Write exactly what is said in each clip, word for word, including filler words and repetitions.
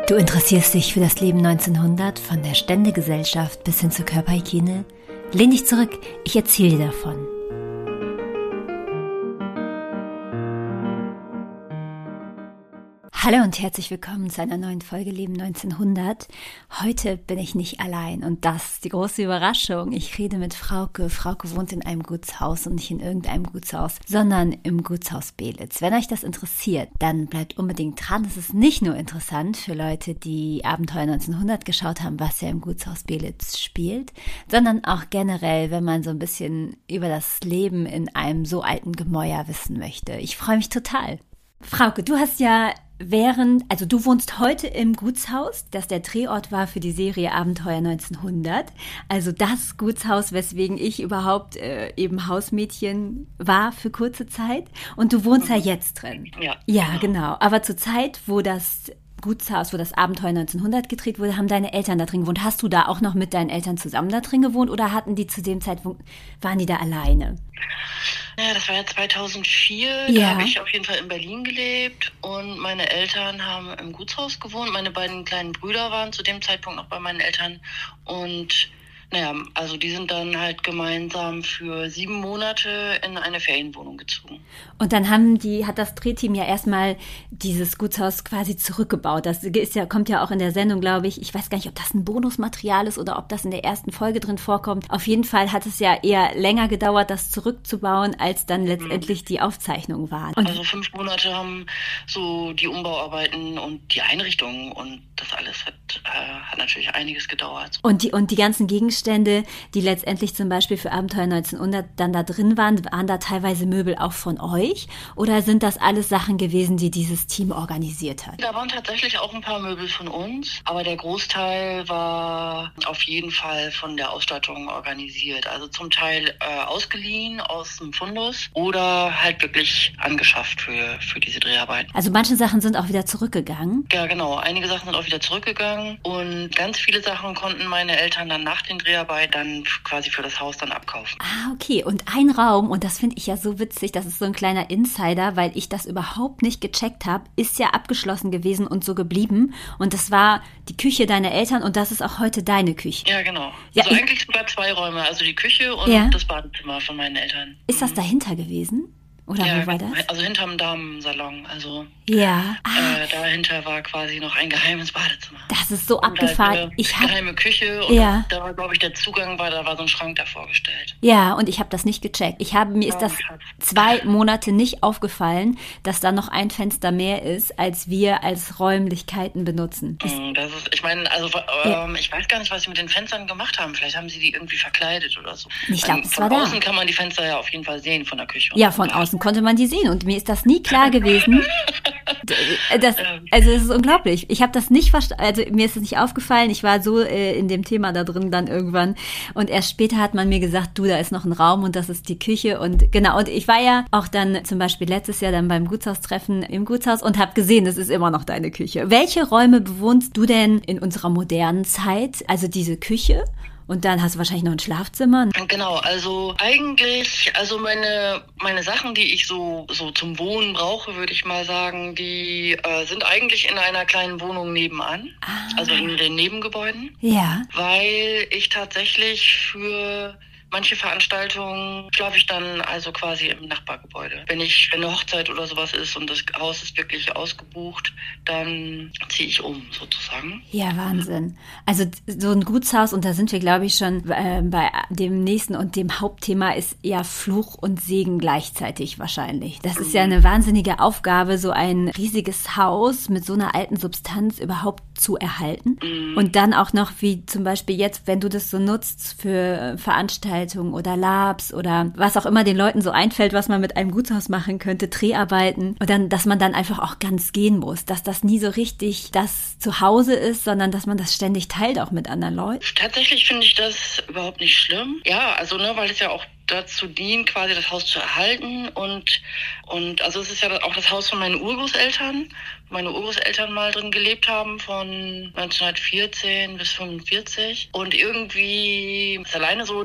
Du interessierst dich für das Leben neunzehnhundert, von der Ständegesellschaft bis hin zur Körperhygiene? Lehn dich zurück, ich erzähle dir davon. Hallo und herzlich willkommen zu einer neuen Folge Leben neunzehnhundert. Heute bin ich nicht allein und das ist die große Überraschung. Ich rede mit Frauke. Frauke wohnt in einem Gutshaus und nicht in irgendeinem Gutshaus, sondern im Gutshaus Belitz. Wenn euch das interessiert, dann bleibt unbedingt dran. Es ist nicht nur interessant für Leute, die Abenteuer neunzehnhundert geschaut haben, was ja im Gutshaus Belitz spielt, sondern auch generell, wenn man so ein bisschen über das Leben in einem so alten Gemäuer wissen möchte. Ich freue mich total. Frauke, du hast ja während, also du wohnst heute im Gutshaus, das der Drehort war für die Serie Abenteuer neunzehnhundert. Also das Gutshaus, weswegen ich überhaupt äh, eben Hausmädchen war für kurze Zeit. Und du wohnst mhm. ja jetzt drin. Ja, ja genau. genau. Aber zur Zeit, wo das Gutshaus, wo das Abenteuer neunzehnhundert gedreht wurde, haben deine Eltern da drin gewohnt. Hast du da auch noch mit deinen Eltern zusammen da drin gewohnt oder hatten die zu dem Zeitpunkt, waren die da alleine? Ja, das war ja zweitausendvier, ja. Da habe ich auf jeden Fall in Berlin gelebt und meine Eltern haben im Gutshaus gewohnt. Meine beiden kleinen Brüder waren zu dem Zeitpunkt noch bei meinen Eltern und naja, also die sind dann halt gemeinsam für sieben Monate in eine Ferienwohnung gezogen. Und dann haben die, hat das Drehteam ja erstmal dieses Gutshaus quasi zurückgebaut. Das ist ja, kommt ja auch in der Sendung, glaube ich. Ich weiß gar nicht, ob das ein Bonusmaterial ist oder ob das in der ersten Folge drin vorkommt. Auf jeden Fall hat es ja eher länger gedauert, das zurückzubauen, als dann letztendlich die Aufzeichnungen waren. Und also fünf Monate haben so die Umbauarbeiten und die Einrichtungen und das alles hat, äh, hat natürlich einiges gedauert. Und die, und die ganzen Gegenstände, die letztendlich zum Beispiel für Abenteuer neunzehnhundert dann da drin waren, waren da teilweise Möbel auch von euch? Oder sind das alles Sachen gewesen, die dieses Team organisiert hat? Da waren tatsächlich auch ein paar Möbel von uns, aber der Großteil war auf jeden Fall von der Ausstattung organisiert. Also zum Teil äh, ausgeliehen aus dem Fundus oder halt wirklich angeschafft für, für diese Dreharbeiten. Also manche Sachen sind auch wieder zurückgegangen? Ja, genau. Einige Sachen sind auch wieder zurückgegangen und ganz viele Sachen konnten meine Eltern dann nach den Dreharbeiten dann quasi für das Haus dann abkaufen. Ah, okay. Und ein Raum, und das finde ich ja so witzig, das ist so ein kleiner Insider, weil ich das überhaupt nicht gecheckt habe, ist ja abgeschlossen gewesen und so geblieben. Und das war die Küche deiner Eltern und das ist auch heute deine Küche. Ja, genau. Ja, also ich, eigentlich sogar zwei Räume, also die Küche und ja. das Badezimmer von meinen Eltern. Ist das dahinter gewesen? Oder ja, wo war das? Also hinterm Damensalon. Also ja. Ah. Äh, dahinter war quasi noch ein geheimes Badezimmer. Das ist so und abgefahren. Halt eine ich hab, geheime Küche und ja. da war, glaube ich, der Zugang war, da war so ein Schrank davor gestellt. Ja, und ich habe das nicht gecheckt. Ich habe mir ist das zwei Monate nicht aufgefallen, dass da noch ein Fenster mehr ist, als wir als Räumlichkeiten benutzen. Mm, das ist, ich meine, also ja. ähm, ich weiß gar nicht, was sie mit den Fenstern gemacht haben. Vielleicht haben sie die irgendwie verkleidet oder so. Ich glaube, es war da. da. Von außen kann man die Fenster ja auf jeden Fall sehen von der Küche. Ja, von außen konnte man die sehen und mir ist das nie klar gewesen. Das, also es ist unglaublich. Ich habe das nicht verstanden, also mir ist es nicht aufgefallen. Ich war so äh, in dem Thema da drin dann irgendwann und erst später hat man mir gesagt, du, da ist noch ein Raum und das ist die Küche und genau. Und ich war ja auch dann zum Beispiel letztes Jahr dann beim Gutshaustreffen im Gutshaus und habe gesehen, es ist immer noch deine Küche. Welche Räume bewohnst du denn in unserer modernen Zeit? Also diese Küche? Und dann hast du wahrscheinlich noch ein Schlafzimmer. Genau, also eigentlich, also meine meine Sachen, die ich so so zum Wohnen brauche, würde ich mal sagen, die äh, sind eigentlich in einer kleinen Wohnung nebenan, ah. also in den Nebengebäuden. Ja. Weil ich tatsächlich für manche Veranstaltungen schlafe ich dann also quasi im Nachbargebäude. Wenn ich, wenn eine Hochzeit oder sowas ist und das Haus ist wirklich ausgebucht, dann ziehe ich um sozusagen. Ja, Wahnsinn. Also so ein Gutshaus, und da sind wir, glaube ich, schon äh, bei dem nächsten und dem Hauptthema ist ja Fluch und Segen gleichzeitig wahrscheinlich. Das ist ja eine wahnsinnige Aufgabe, so ein riesiges Haus mit so einer alten Substanz überhaupt zu erhalten. Mhm. Und dann auch noch, wie zum Beispiel jetzt, wenn du das so nutzt für Veranstaltungen oder Labs oder was auch immer den Leuten so einfällt, was man mit einem Gutshaus machen könnte, Dreharbeiten. Und dann, dass man dann einfach auch ganz gehen muss, dass das nie so richtig das Zuhause ist, sondern dass man das ständig teilt auch mit anderen Leuten. Tatsächlich finde ich das überhaupt nicht schlimm. Ja, also ne, weil es ja auch dazu dient, quasi das Haus zu erhalten und und also es ist ja auch das Haus von meinen Urgroßeltern, wo meine Urgroßeltern mal drin gelebt haben von neunzehnhundertvierzehn bis fünfundvierzig und irgendwie ist alleine so dieser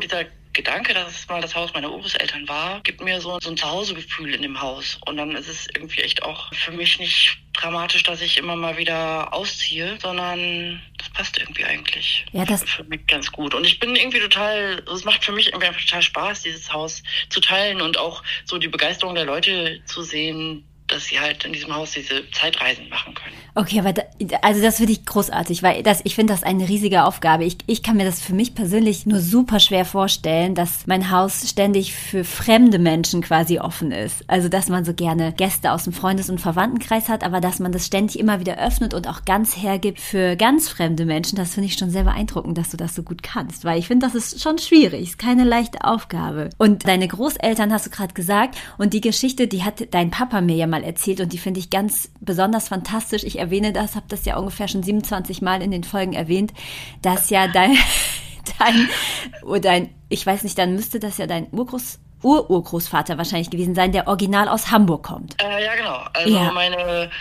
Gedanke, dass es mal das Haus meiner Urgroßeltern war, gibt mir so, so ein Zuhausegefühl in dem Haus. Und dann ist es irgendwie echt auch für mich nicht dramatisch, dass ich immer mal wieder ausziehe, sondern das passt irgendwie eigentlich ja, das für, für mich ganz gut. Und ich bin irgendwie total, es macht für mich irgendwie einfach total Spaß, dieses Haus zu teilen und auch so die Begeisterung der Leute zu sehen, dass sie halt in diesem Haus diese Zeitreisen machen können. Okay, aber da, also das finde ich großartig, weil das, ich finde das eine riesige Aufgabe. Ich, ich kann mir das für mich persönlich nur super schwer vorstellen, dass mein Haus ständig für fremde Menschen quasi offen ist. Also dass man so gerne Gäste aus dem Freundes- und Verwandtenkreis hat, aber dass man das ständig immer wieder öffnet und auch ganz hergibt für ganz fremde Menschen. Das finde ich schon sehr beeindruckend, dass du das so gut kannst, weil ich finde, das ist schon schwierig, ist keine leichte Aufgabe. Und deine Großeltern hast du gerade gesagt und die Geschichte, die hat dein Papa mir ja mal erzählt und die finde ich ganz besonders fantastisch. Ich erwähne das, habe das ja ungefähr schon siebenundzwanzig Mal in den Folgen erwähnt, dass ja dein, dein, oder dein, ich weiß nicht, dann müsste das ja dein Urgroß, Ururgroßvater wahrscheinlich gewesen sein, der original aus Hamburg kommt. Äh, ja, genau. Also ja. meine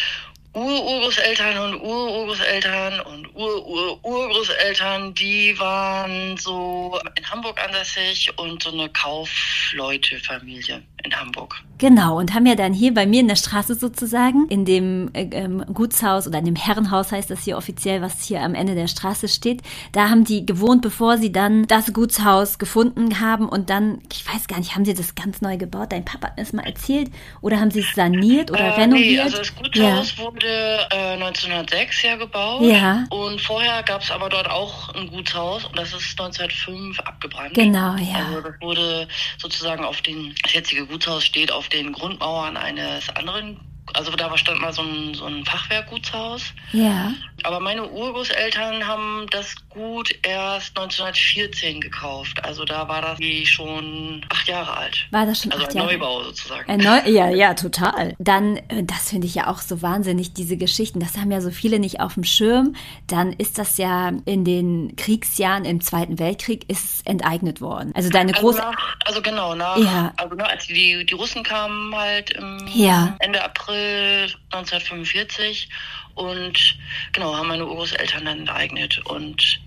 Ururgroßeltern und Ururgroßeltern und Urururgroßeltern, die waren so in Hamburg ansässig und so eine Kaufleute-Familie in Hamburg. Genau, und haben ja dann hier bei mir in der Straße sozusagen, in dem äh, ähm, Gutshaus oder in dem Herrenhaus heißt das hier offiziell, was hier am Ende der Straße steht, da haben die gewohnt, bevor sie dann das Gutshaus gefunden haben und dann, ich weiß gar nicht, haben sie das ganz neu gebaut? Dein Papa hat mir das mal erzählt oder haben sie es saniert oder äh, renoviert? Nee, also das Gutshaus ja. wurde äh, neunzehnhundertsechs ja gebaut ja. und vorher gab es aber dort auch ein Gutshaus und das ist neunzehnhundertfünf abgebrannt. Genau, ja. Also das wurde sozusagen auf den, das jetzige Gutshaus steht auf den Grundmauern eines anderen, also da stand mal so ein, so ein Fachwerkgutshaus. Ja. Aber meine Urgroßeltern haben das Gut erst neunzehnhundertvierzehn gekauft. Also da war das wie schon acht Jahre alt. War das schon also acht ein Jahre? Neubau sozusagen. Ein Neu- ja, ja, total. Dann, das finde ich ja auch so wahnsinnig, diese Geschichten, das haben ja so viele nicht auf dem Schirm. Dann ist das ja in den Kriegsjahren im Zweiten Weltkrieg ist es enteignet worden. Also deine Groß... Also, nach, also genau, nach, ja. also ne, als die, die Russen kamen halt im ja. Ende April neunzehnhundertfünfundvierzig und genau, haben meine Urgroßeltern dann enteignet und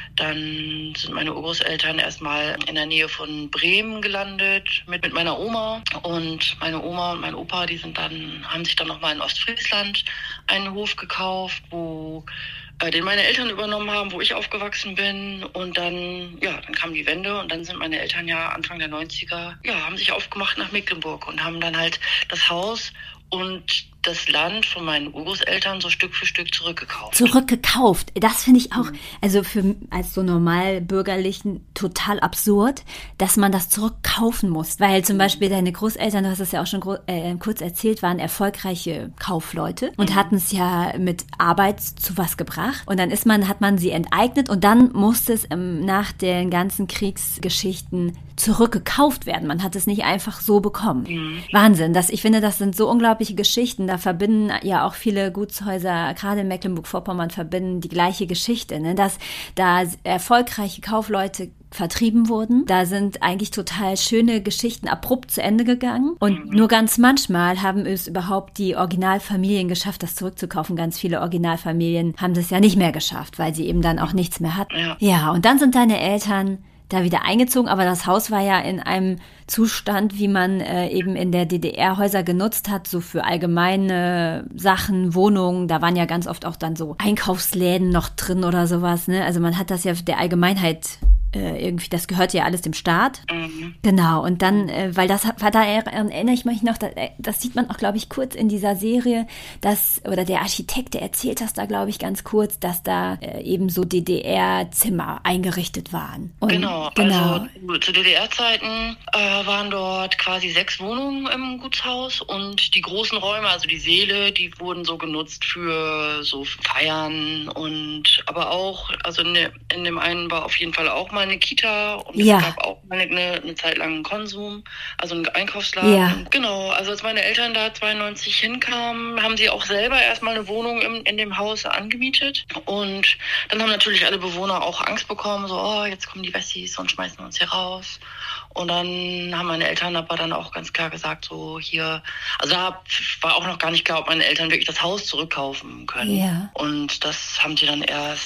dann sind meine Urgroßeltern erstmal in der Nähe von Bremen gelandet mit, mit meiner Oma und meine Oma und mein Opa, die sind dann, haben sich dann nochmal in Ostfriesland einen Hof gekauft, wo äh, den meine Eltern übernommen haben, wo ich aufgewachsen bin und dann, ja, dann kam die Wende und dann sind meine Eltern ja Anfang der neunziger, ja, haben sich aufgemacht nach Mecklenburg und haben dann halt das Haus und das Land von meinen Urgroßeltern so Stück für Stück zurückgekauft. Zurückgekauft. Das finde ich auch, also für als so Normalbürgerlichen total absurd, dass man das zurückkaufen muss. Weil zum Beispiel deine Großeltern, du hast es ja auch schon gro- äh, kurz erzählt, waren erfolgreiche Kaufleute und mhm. hatten es ja mit Arbeit zu was gebracht. Und dann ist man, hat man sie enteignet und dann musste es ähm, nach den ganzen Kriegsgeschichten zurückgekauft werden. Man hat es nicht einfach so bekommen. Mhm. Wahnsinn. Das, ich finde, das sind so unglaubliche Geschichten. Da verbinden ja auch viele Gutshäuser, gerade in Mecklenburg-Vorpommern, verbinden die gleiche Geschichte, ne? Dass da erfolgreiche Kaufleute vertrieben wurden. Da sind eigentlich total schöne Geschichten abrupt zu Ende gegangen. Und mhm. nur ganz manchmal haben es überhaupt die Originalfamilien geschafft, das zurückzukaufen. Ganz viele Originalfamilien haben das ja nicht mehr geschafft, weil sie eben dann auch nichts mehr hatten. Ja, ja, und dann sind deine Eltern da wieder eingezogen, aber das Haus war ja in einem Zustand, wie man äh, eben in der D D R Häuser genutzt hat, so für allgemeine Sachen, Wohnungen, da waren ja ganz oft auch dann so Einkaufsläden noch drin oder sowas, ne? Also man hat das ja der Allgemeinheit äh, irgendwie, das gehört ja alles dem Staat. Mhm. Genau, und dann, äh, weil das war, da erinnere ich mich noch, das, das sieht man auch, glaube ich, kurz in dieser Serie, dass, oder der Architekt, der erzählt das da, glaube ich, ganz kurz, dass da äh, eben so D D R-Zimmer eingerichtet waren. Und, genau, genau, also zu D D R-Zeiten äh, waren dort quasi sechs Wohnungen im Gutshaus und die großen Räume, also die Säle, die wurden so genutzt für so Feiern und aber auch, also in, de, in dem einen war auf jeden Fall auch mal eine Kita und es ja. gab auch mal eine, eine Zeit lang einen Konsum, also einen Einkaufsladen. Ja. Genau, also als meine Eltern da zweiundneunzig hinkamen, haben sie auch selber erstmal eine Wohnung im, in dem Haus angemietet und dann haben natürlich alle Bewohner auch Angst bekommen, so, oh, jetzt kommen die Wessis und schmeißen uns hier raus. Und dann haben meine Eltern aber dann auch ganz klar gesagt, so hier, also da war auch noch gar nicht klar, ob meine Eltern wirklich das Haus zurückkaufen können. Ja. Und das haben die dann erst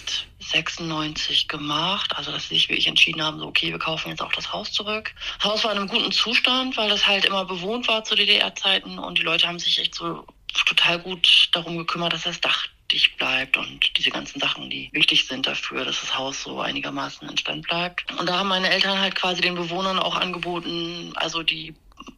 sechsundneunzig gemacht, also dass sie sich wirklich entschieden haben, so okay, wir kaufen jetzt auch das Haus zurück. Das Haus war in einem guten Zustand, weil das halt immer bewohnt war zu D D R-Zeiten und die Leute haben sich echt so total gut darum gekümmert, dass das Dach dicht bleibt und diese ganzen Sachen, die wichtig sind dafür, dass das Haus so einigermaßen in Stand bleibt. Und da haben meine Eltern halt quasi den Bewohnern auch angeboten, also die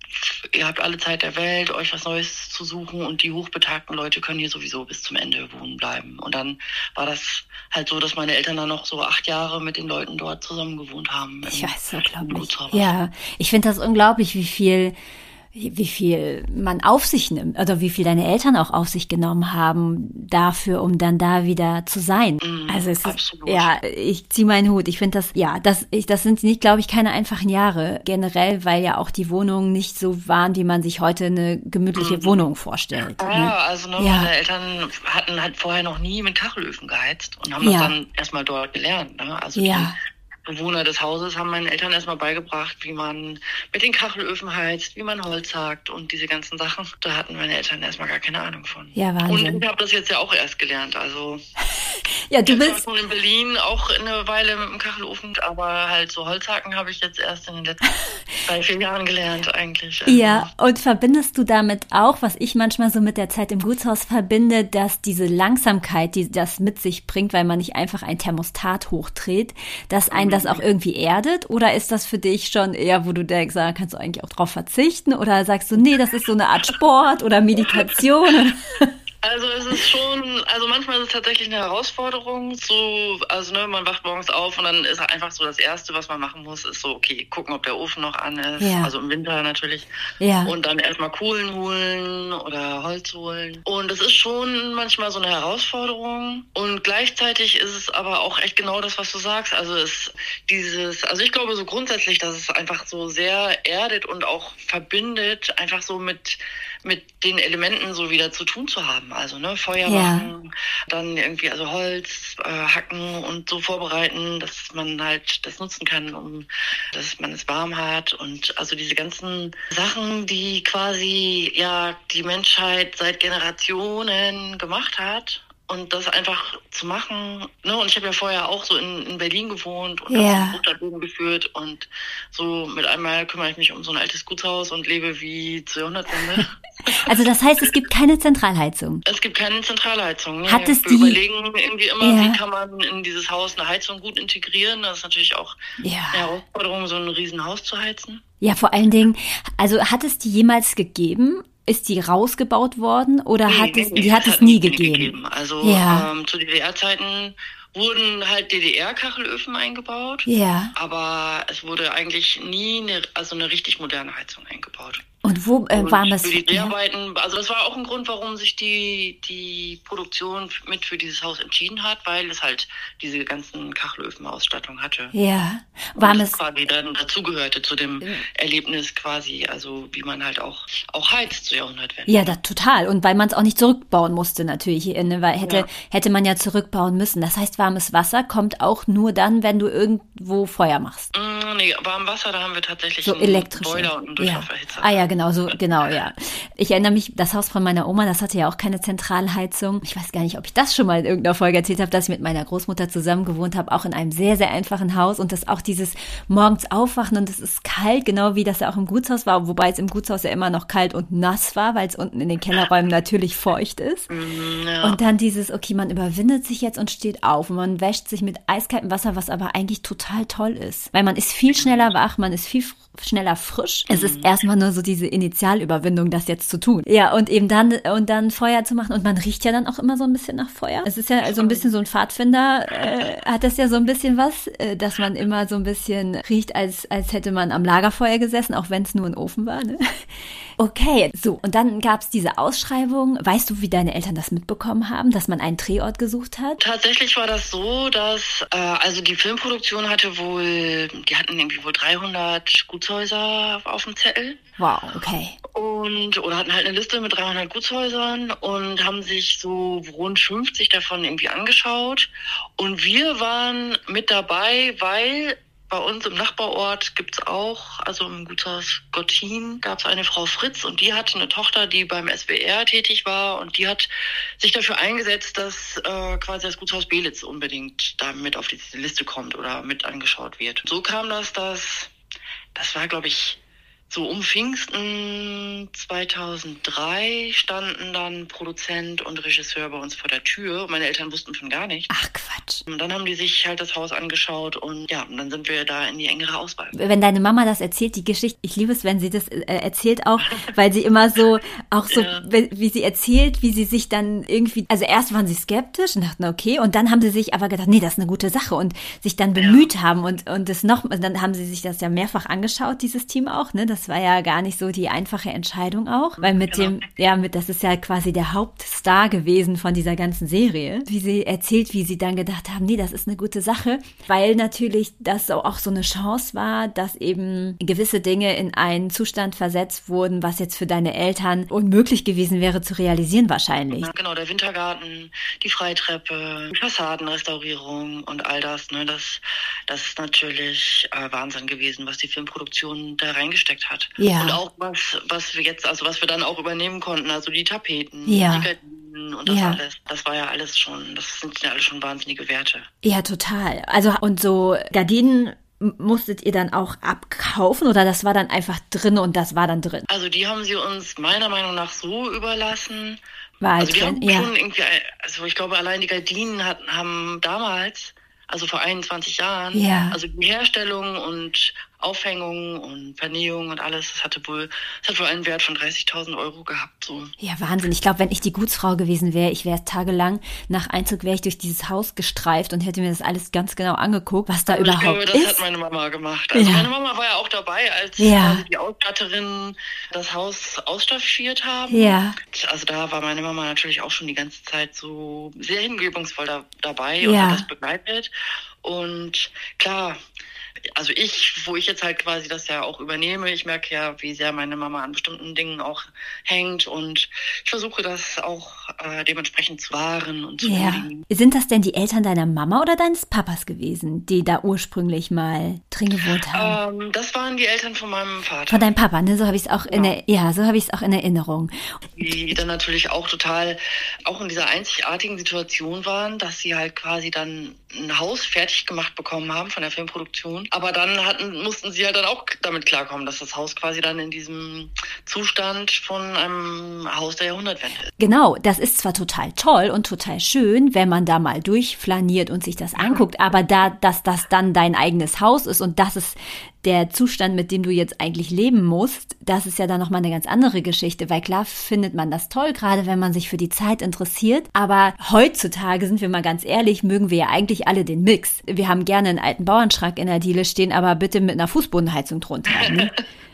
ihr habt alle Zeit der Welt, euch was Neues zu suchen und die hochbetagten Leute können hier sowieso bis zum Ende wohnen bleiben. Und dann war das halt so, dass meine Eltern dann noch so acht Jahre mit den Leuten dort zusammen gewohnt haben. Ich weiß, unglaublich. Ja, ich finde das unglaublich, wie viel wie viel man auf sich nimmt oder wie viel deine Eltern auch auf sich genommen haben dafür, um dann da wieder zu sein. Mm, also es absolut. ist, ja, ich ziehe meinen Hut. Ich finde das, ja, das, ich, das sind nicht, glaube ich, keine einfachen Jahre generell, weil ja auch die Wohnungen nicht so waren, wie man sich heute eine gemütliche mm. Wohnung vorstellt. Ja, ne? also ne, ja. meine Eltern hatten halt vorher noch nie mit Kachelöfen geheizt und haben ja. das dann erstmal dort gelernt. Ne? Also ja. die Bewohner des Hauses haben meinen Eltern erstmal beigebracht, wie man mit den Kachelöfen heizt, wie man Holz hackt und diese ganzen Sachen. Da hatten meine Eltern erstmal gar keine Ahnung von. Ja, Wahnsinn. Und ich habe das jetzt ja auch erst gelernt. Also ja, du ich bist war schon in Berlin auch eine Weile mit dem Kachelofen, aber halt so Holzhacken habe ich jetzt erst in den letzten drei, vier Jahren gelernt eigentlich. Also ja, und verbindest du damit auch, was ich manchmal so mit der Zeit im Gutshaus verbinde, dass diese Langsamkeit, die das mit sich bringt, weil man nicht einfach ein Thermostat hochdreht, dass ein das auch irgendwie erdet? Oder ist das für dich schon eher, wo du denkst, da kannst du eigentlich auch drauf verzichten? Oder sagst du, nee, das ist so eine Art Sport oder Meditation? Also es ist schon, also manchmal ist es tatsächlich eine Herausforderung, so, also ne, man wacht morgens auf und dann ist einfach so das Erste, was man machen muss, ist so, okay, gucken, ob der Ofen noch an ist, ja. also im Winter natürlich, ja. und dann erstmal Kohlen holen oder Holz holen und es ist schon manchmal so eine Herausforderung und gleichzeitig ist es aber auch echt genau das, was du sagst, also es dieses, also ich glaube so grundsätzlich, dass es einfach so sehr erdet und auch verbindet, einfach so mit mit den Elementen so wieder zu tun zu haben. Also ne, Feuer ja. machen, dann irgendwie also Holz äh, hacken und so vorbereiten, dass man halt das nutzen kann, um dass man es warm hat. Und also diese ganzen Sachen, die quasi ja die Menschheit seit Generationen gemacht hat. Und das einfach zu machen, ne? Und ich habe ja vorher auch so in, in Berlin gewohnt und ja. habe Buchstaben geführt und so mit einmal kümmere ich mich um so ein altes Gutshaus und lebe wie zur Jahrhundertwende. Also das heißt, es gibt keine Zentralheizung? Es gibt keine Zentralheizung. Nee. Hat es Wir die... überlegen irgendwie immer, ja. wie kann man in dieses Haus eine Heizung gut integrieren. Das ist natürlich auch ja. eine Herausforderung, so ein Riesenhaus zu heizen. Ja, vor allen Dingen, also hat es die jemals gegeben? Ist die rausgebaut worden oder nee, hat nee, es, nee, die hat das es nie nie gegeben? gegeben. Also ja. ähm, zu D D R-Zeiten wurden halt D D R-Kachelöfen eingebaut, ja. aber es wurde eigentlich nie eine, also eine richtig moderne Heizung eingebaut. Und wo äh, und waren das? Für die Dreharbeiten, ja. also das war auch ein Grund, warum sich die, die Produktion mit für dieses Haus entschieden hat, weil es halt diese ganzen Kachelöfen-Ausstattung hatte. Ja. Waren es quasi dann dazugehörte zu dem ja. Erlebnis quasi, also wie man halt auch, auch heizt zur Jahrhundertwende. Ja, das, total. Und weil man es auch nicht zurückbauen musste natürlich, ne, weil hätte, ja. hätte man ja zurückbauen müssen. Das heißt, warmes Wasser kommt auch nur dann, wenn du irgendwo Feuer machst. Mm, nee, warmes Wasser, da haben wir tatsächlich so einen elektrische. Boiler und einen Durchlauferhitzer. Ja. Ah ja, genau, so, genau, ja. Ich erinnere mich, das Haus von meiner Oma, das hatte ja auch keine Zentralheizung. Ich weiß gar nicht, ob ich das schon mal in irgendeiner Folge erzählt habe, dass ich mit meiner Großmutter zusammen gewohnt habe, auch in einem sehr, sehr einfachen Haus und das auch dieses morgens aufwachen und es ist kalt, genau wie das ja auch im Gutshaus war, wobei es im Gutshaus ja immer noch kalt und nass war, weil es unten in den Kellerräumen natürlich feucht ist. Mm, ja. Und dann dieses, okay, man überwindet sich jetzt und steht auf und man wäscht sich mit eiskaltem Wasser, was aber eigentlich total toll ist, weil man ist viel schneller wach, man ist viel schneller frisch. Es ist erstmal nur so diese Initialüberwindung, das jetzt zu tun. Ja, und eben dann und dann Feuer zu machen und man riecht ja dann auch immer so ein bisschen nach Feuer. Es ist ja also ein bisschen so ein Pfadfinder, äh, hat das ja so ein bisschen was, äh, dass man immer so ein bisschen riecht, als als hätte man am Lagerfeuer gesessen, auch wenn es nur ein Ofen war. Ne? Okay, so, und dann gab es diese Ausschreibung. Weißt du, wie deine Eltern das mitbekommen haben, dass man einen Drehort gesucht hat? Tatsächlich war das so, dass, äh, also die Filmproduktion hatte wohl, die hatten irgendwie wohl dreihundert Gutshäuser auf dem Zettel. Wow, okay. Und, oder hatten halt eine Liste mit dreihundert Gutshäusern und haben sich so rund fünfzig davon irgendwie angeschaut. Und wir waren mit dabei, weil bei uns im Nachbarort gibt's auch, also im Gutshaus Gottin, gab es eine Frau Fritz und die hatte eine Tochter, die beim S W R tätig war und die hat sich dafür eingesetzt, dass äh, quasi das Gutshaus Belitz unbedingt da mit auf diese Liste kommt oder mit angeschaut wird. So kam das, dass, das war glaube ich so um Pfingsten zweitausenddrei standen dann Produzent und Regisseur bei uns vor der Tür. Meine Eltern wussten von gar nichts. Ach Quatsch. Und dann haben die sich halt das Haus angeschaut und ja, und dann sind wir da in die engere Auswahl. Wenn deine Mama das erzählt, die Geschichte, ich liebe es, wenn sie das äh, erzählt auch, weil sie immer so, auch so, ja. wie, wie sie erzählt, wie sie sich dann irgendwie, also erst waren sie skeptisch und dachten, okay, und dann haben sie sich aber gedacht, nee, das ist eine gute Sache und sich dann bemüht ja. haben und, und das noch, dann haben sie sich das ja mehrfach angeschaut, dieses Team auch, ne, das war ja gar nicht so die einfache Entscheidung auch, weil mit genau. dem, ja, mit, das ist ja quasi der Hauptstar gewesen von dieser ganzen Serie, wie sie erzählt, wie sie dann gedacht haben, nee, das ist eine gute Sache, weil natürlich das auch so eine Chance war, dass eben gewisse Dinge in einen Zustand versetzt wurden, was jetzt für deine Eltern unmöglich gewesen wäre zu realisieren wahrscheinlich. Ja, genau, der Wintergarten, die Freitreppe, die Fassadenrestaurierung und all das, ne, das, das ist natürlich äh, Wahnsinn gewesen, was die Filmproduktion da reingesteckt hat. Ja. Und auch was, was wir jetzt, also was wir dann auch übernehmen konnten, also die Tapeten, ja. die Gardinen und das ja. alles. Das war ja alles schon, das sind ja alles schon wahnsinnige Werte. Ja, total. Also und so Gardinen musstet ihr dann auch abkaufen oder das war dann einfach drin und das war dann drin? Also die haben sie uns meiner Meinung nach so überlassen. War also die drin, haben ja. schon irgendwie, also ich glaube allein die Gardinen hatten, haben damals, also vor einundzwanzig Jahren, ja. also die Herstellung und Aufhängung und Vernähung und alles, das hatte wohl, das hat wohl einen Wert von dreißigtausend Euro gehabt, so. Ja, Wahnsinn. Ich glaube, wenn ich die Gutsfrau gewesen wäre, ich wäre tagelang nach Einzug wäre ich durch dieses Haus gestreift und hätte mir das alles ganz genau angeguckt, was da also überhaupt ich glaube, das ist. Das hat meine Mama gemacht. Also ja. meine Mama war ja auch dabei, als ja. die Ausstatterinnen das Haus ausstaffiert haben. Ja. Also da war meine Mama natürlich auch schon die ganze Zeit so sehr hingebungsvoll da, dabei ja. und hat das begleitet. Und klar, also ich, wo ich jetzt halt quasi das ja auch übernehme, ich merke ja, wie sehr meine Mama an bestimmten Dingen auch hängt und ich versuche das auch äh, dementsprechend zu wahren und zu ja. würdigen. Sind das denn die Eltern deiner Mama oder deines Papas gewesen, die da ursprünglich mal drin gewohnt haben? Ähm, das waren die Eltern von meinem Vater. Von deinem Papa, ne? So habe ich es auch in ja. der, ja, so habe ich es auch in Erinnerung. Die dann natürlich auch total, auch in dieser einzigartigen Situation waren, dass sie halt quasi dann ein Haus fertig gemacht bekommen haben von der Filmproduktion. Aber dann hatten, mussten sie halt dann auch damit klarkommen, dass das Haus quasi dann in diesem Zustand von einem Haus der Jahrhundertwende ist. Genau, das ist zwar total toll und total schön, wenn man da mal durchflaniert und sich das anguckt, aber da, dass das dann dein eigenes Haus ist und das ist der Zustand, mit dem du jetzt eigentlich leben musst, das ist ja dann nochmal eine ganz andere Geschichte, weil klar findet man das toll, gerade wenn man sich für die Zeit interessiert, aber heutzutage, sind wir mal ganz ehrlich, mögen wir ja eigentlich alle den Mix. Wir haben gerne einen alten Bauernschrank in der Diele stehen, aber bitte mit einer Fußbodenheizung drunter, ne?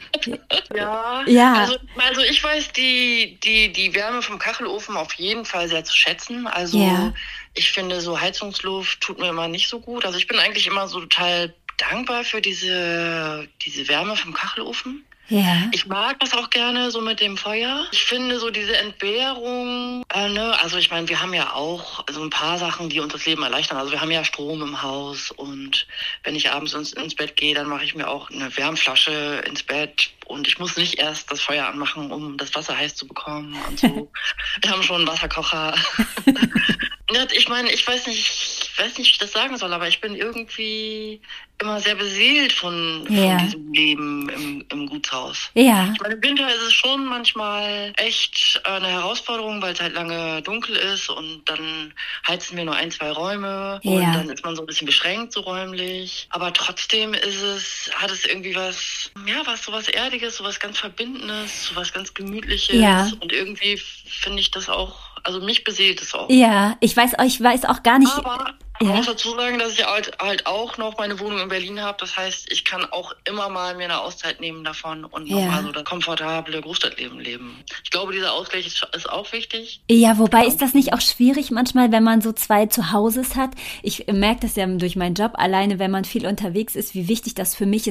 Ja, ja. Also, also ich weiß die, die, die Wärme vom Kachelofen auf jeden Fall sehr zu schätzen. Also ja. ich finde, so Heizungsluft tut mir immer nicht so gut. Also ich bin eigentlich immer so total dankbar für diese, diese Wärme vom Kachelofen. Ja. Ich mag das auch gerne so mit dem Feuer. Ich finde so diese Entbehrung, äh, ne, also ich meine, wir haben ja auch so ein paar Sachen, die uns das Leben erleichtern. Also wir haben ja Strom im Haus und wenn ich abends ins, ins Bett gehe, dann mache ich mir auch eine Wärmflasche ins Bett und ich muss nicht erst das Feuer anmachen, um das Wasser heiß zu bekommen und so. Wir haben schon einen Wasserkocher. Ich meine, ich weiß nicht, ich weiß nicht, wie ich das sagen soll, aber ich bin irgendwie immer sehr beseelt von, von ja. diesem Leben im, im Gutshaus. Ja. Ich meine, im Winter ist es schon manchmal echt eine Herausforderung, weil es halt lange dunkel ist und dann heizen wir nur ein, zwei Räume ja. und dann ist man so ein bisschen beschränkt so räumlich. Aber trotzdem ist es, hat es irgendwie was, ja, was, so was Erdiges, so was ganz Verbindendes, so was ganz Gemütliches ja. und irgendwie finde ich das auch, also mich beseelt es auch. Ja, ich weiß, ich weiß auch gar nicht. Aber ja. ich muss dazu sagen, dass ich halt, halt auch noch meine Wohnung in Berlin habe. Das heißt, ich kann auch immer mal mir eine Auszeit nehmen davon und ja. nochmal so das komfortable Großstadtleben leben. Ich glaube, dieser Ausgleich ist, ist auch wichtig. Ja, wobei ist das nicht auch schwierig manchmal, wenn man so zwei Zuhauses hat? Ich merke das ja durch meinen Job alleine, wenn man viel unterwegs ist, wie wichtig das für mich ist,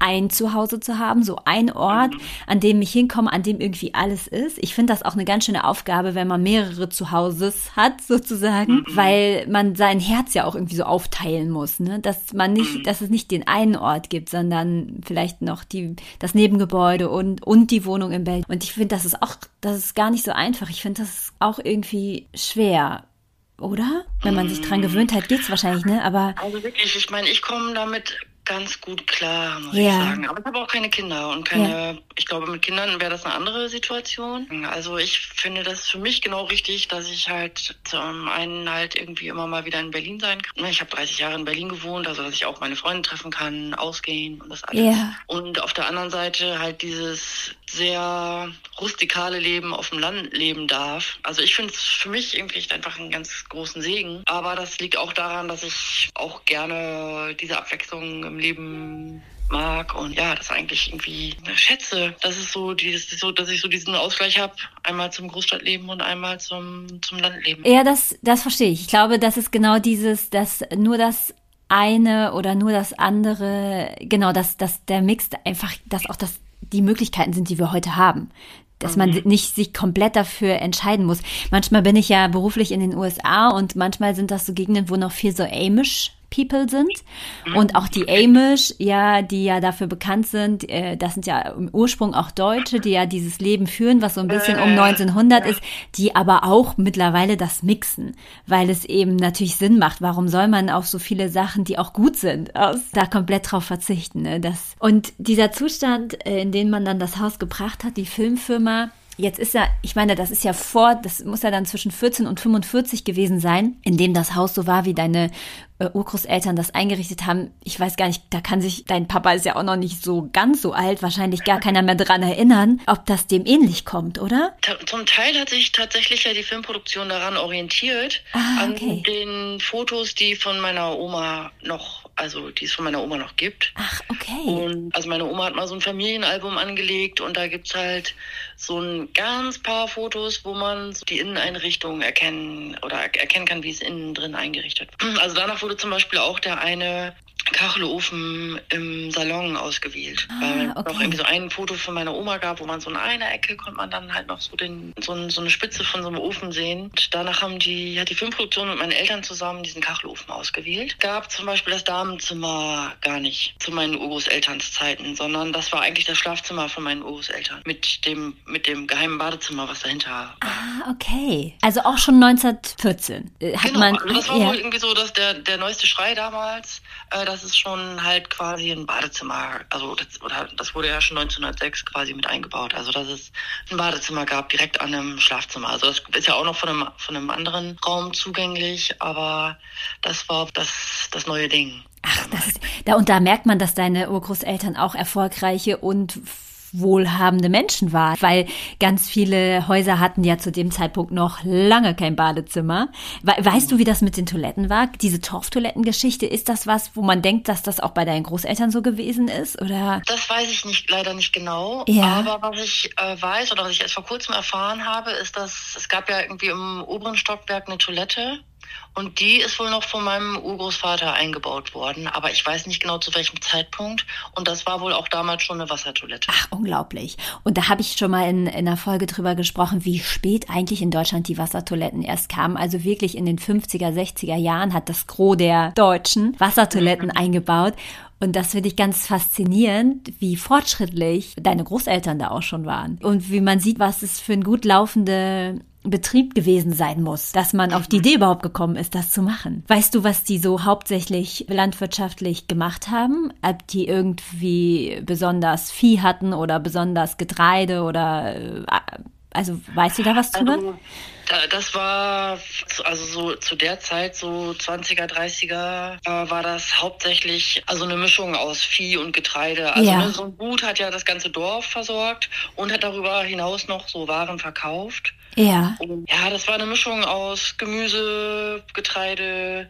ein Zuhause zu haben, so ein Ort, an dem ich hinkomme, an dem irgendwie alles ist. Ich finde das auch eine ganz schöne Aufgabe, wenn man mehrere Zuhauses hat, sozusagen, mhm. weil man sein Herz ja auch irgendwie so aufteilen muss, ne? Dass man nicht, mhm. dass es nicht den einen Ort gibt, sondern vielleicht noch die, das Nebengebäude und, und die Wohnung in Belgien. Und ich finde, das ist auch, das ist gar nicht so einfach. Ich finde, das ist auch irgendwie schwer. Oder? Wenn man sich dran gewöhnt hat, geht's wahrscheinlich, ne? Aber also wirklich, ich meine, ich komme damit ganz gut klar, muss ja. ich sagen. Aber ich habe auch keine Kinder und keine, ja. ich glaube, mit Kindern wäre das eine andere Situation. Also ich finde das für mich genau richtig, dass ich halt zum einen halt irgendwie immer mal wieder in Berlin sein kann. Ich habe dreißig Jahre in Berlin gewohnt, also dass ich auch meine Freunde treffen kann, ausgehen und das alles. Ja. Und auf der anderen Seite halt dieses sehr rustikale Leben auf dem Land leben darf. Also ich finde es für mich irgendwie einfach einen ganz großen Segen. Aber das liegt auch daran, dass ich auch gerne diese Abwechslung im Leben mag und ja, das eigentlich irgendwie schätze. Das ist so, dieses, so dass ich so diesen Ausgleich habe, einmal zum Großstadtleben und einmal zum, zum Landleben. Ja, das, das verstehe ich. Ich glaube, das ist genau dieses, dass nur das eine oder nur das andere, genau, dass, dass der Mix einfach, dass auch das die Möglichkeiten sind, die wir heute haben. Dass man nicht sich komplett dafür entscheiden muss. Manchmal bin ich ja beruflich in den U S A und manchmal sind das so Gegenden, wo noch viel so Amish People sind. Und auch die Amish, ja, die ja dafür bekannt sind, äh, das sind ja im Ursprung auch Deutsche, die ja dieses Leben führen, was so ein bisschen um neunzehnhundert ist, die aber auch mittlerweile das mixen, weil es eben natürlich Sinn macht. Warum soll man auf so viele Sachen, die auch gut sind, aus, da komplett drauf verzichten? Ne? Das, und dieser Zustand, äh, in den man dann das Haus gebracht hat, die Filmfirma, jetzt ist ja, ich meine, das ist ja vor, das muss ja dann zwischen vierzehn und fünfundvierzig gewesen sein, in dem das Haus so war, wie deine äh, Urgroßeltern das eingerichtet haben. Ich weiß gar nicht, da kann sich, dein Papa ist ja auch noch nicht so ganz so alt, wahrscheinlich gar keiner mehr dran erinnern, ob das dem ähnlich kommt, oder? Zum Teil hat sich tatsächlich ja die Filmproduktion daran orientiert, ah, okay. an den Fotos, die von meiner Oma noch, also die es von meiner Oma noch gibt. Ach, okay. Und also meine Oma hat mal so ein Familienalbum angelegt und da gibt's halt so ein ganz paar Fotos, wo man so die Inneneinrichtung erkennen oder erkennen kann, wie es innen drin eingerichtet wird. Also danach wurde zum Beispiel auch der eine Kachelofen im Salon ausgewählt. Ah, weil okay. noch irgendwie so ein Foto von meiner Oma gab, wo man so in einer Ecke konnte man dann halt noch so den so, ein, so eine Spitze von so einem Ofen sehen. Und danach haben die hat die Filmproduktion mit meinen Eltern zusammen diesen Kachelofen ausgewählt. Gab zum Beispiel das Damenzimmer gar nicht zu meinen Urgroßelterns Zeiten, sondern das war eigentlich das Schlafzimmer von meinen Urgroßeltern mit dem mit dem geheimen Badezimmer, was dahinter war. Ah, okay. Also auch schon neunzehnhundertvierzehn hat genau, man. Also das war ja. wohl irgendwie so, dass der der neueste Schrei damals, äh, das ist schon halt quasi ein Badezimmer, also das, oder das wurde ja schon neunzehnhundertsechs quasi mit eingebaut, also dass es ein Badezimmer gab direkt an einem Schlafzimmer. Also das ist ja auch noch von einem von einem anderen Raum zugänglich, aber das war das das neue Ding. Ach, das ist, da, und da merkt man, dass deine Urgroßeltern auch erfolgreiche und wohlhabende Menschen waren, weil ganz viele Häuser hatten ja zu dem Zeitpunkt noch lange kein Badezimmer. We- weißt du, wie das mit den Toiletten war? Diese Torftoilettengeschichte, ist das was, wo man denkt, dass das auch bei deinen Großeltern so gewesen ist? Oder? Das weiß ich nicht, leider nicht genau. Ja. Aber was ich äh, weiß oder was ich erst vor kurzem erfahren habe, ist, dass es gab ja irgendwie im oberen Stockwerk eine Toilette. Und die ist wohl noch von meinem Urgroßvater eingebaut worden. Aber ich weiß nicht genau, zu welchem Zeitpunkt. Und das war wohl auch damals schon eine Wassertoilette. Ach, unglaublich. Und da habe ich schon mal in, in einer Folge drüber gesprochen, wie spät eigentlich in Deutschland die Wassertoiletten erst kamen. Also wirklich in den fünfziger, sechziger Jahren hat das Gros der Deutschen Wassertoiletten mhm. eingebaut. Und das finde ich ganz faszinierend, wie fortschrittlich deine Großeltern da auch schon waren. Und wie man sieht, was es für ein gut laufende Betrieb gewesen sein muss, dass man auf die Idee überhaupt gekommen ist, das zu machen. Weißt du, was die so hauptsächlich landwirtschaftlich gemacht haben? Ob die irgendwie besonders Vieh hatten oder besonders Getreide oder, also weißt du da was drüber? Also, das war, also so zu der Zeit, so zwanziger, dreißiger, äh, war das hauptsächlich also eine Mischung aus Vieh und Getreide. Also ja. ne, so ein Gut hat ja das ganze Dorf versorgt und hat darüber hinaus noch so Waren verkauft. Ja. Und ja, das war eine Mischung aus Gemüse, Getreide,